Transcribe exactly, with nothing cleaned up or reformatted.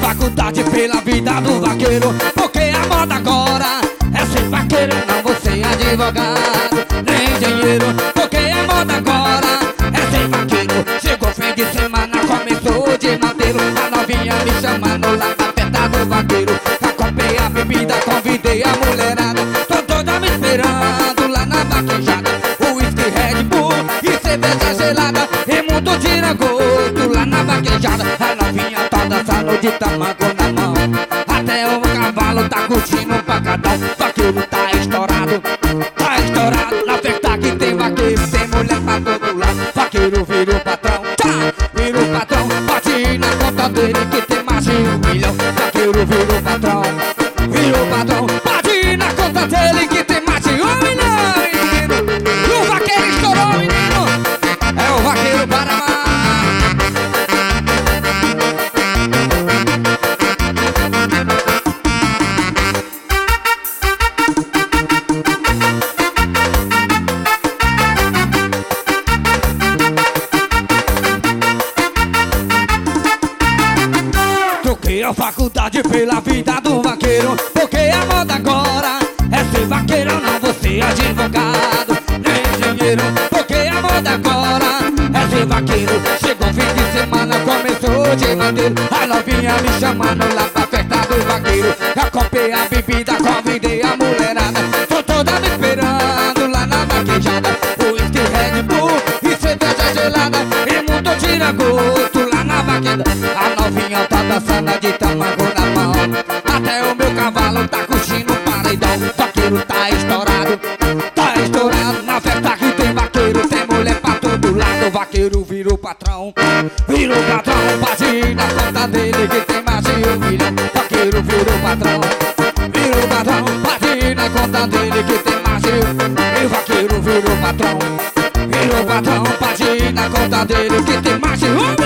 faculdade pela vida do vaqueiro, porque a moda agora é ser vaqueiro, não você advogado, nem engenheiro. Porque a moda agora é ser vaqueiro. Chegou fim de semana, começou de madeiro. A novinha me chamando lá na festa do vaqueiro. Comprei a bebida, convidei a mulherada. Tô toda me esperando lá na vaquejada. Whisky, Red Bull e cerveja gelada e muito tira-gosto lá na vaquejada. A novinha tá dançando de tamanco na mão, até o cavalo tá curtindo um pacadão. Vaqueiro tá estourado, tá estourado. Na festa que tem vaqueiro, tem mulher pra todo lado. Vaqueiro vira o patrão, tá, vira o patrão. Bate na conta dele que tem mais de um milhão. Vaqueiro vira o patrão, vira o patrão. Bate na conta dele que tem mais de um milhão, menino. O vaqueiro estourou, menino. É o vaqueiro Paraná. Troquei a faculdade pela vida do vaqueiro, porque a moda agora é ser vaqueiro, não você advogado, nem engenheiro. Porque a moda agora é ser vaqueiro. Chegou fim de semana, começou de madeiro. A novinha me chamando lá pra festa do vaqueiro. Já comprei a bebida, convidei a mulherada. Tô toda me esperando lá na vaquejada. Whisky, Red Bull e cerveja gelada e muito tira-gosto lá na vaquejada. A novinha tá dançando de tamanco na mão, até o meu cavalo tá curtindo um paredão. Vaqueiro tá estourado, tá estourado. Na festa que tem vaqueiro, tem mulher pra todo lado. Vaqueiro vira o patrão, vira o patrão. Bate na conta dele que tem mais de um milhão. Vaqueiro vira o patrão, vira o patrão. Bate na conta dele que tem mais de um. E o vaqueiro vira o patrão, vira o patrão. Bate na conta dele que tem mais de um milhão.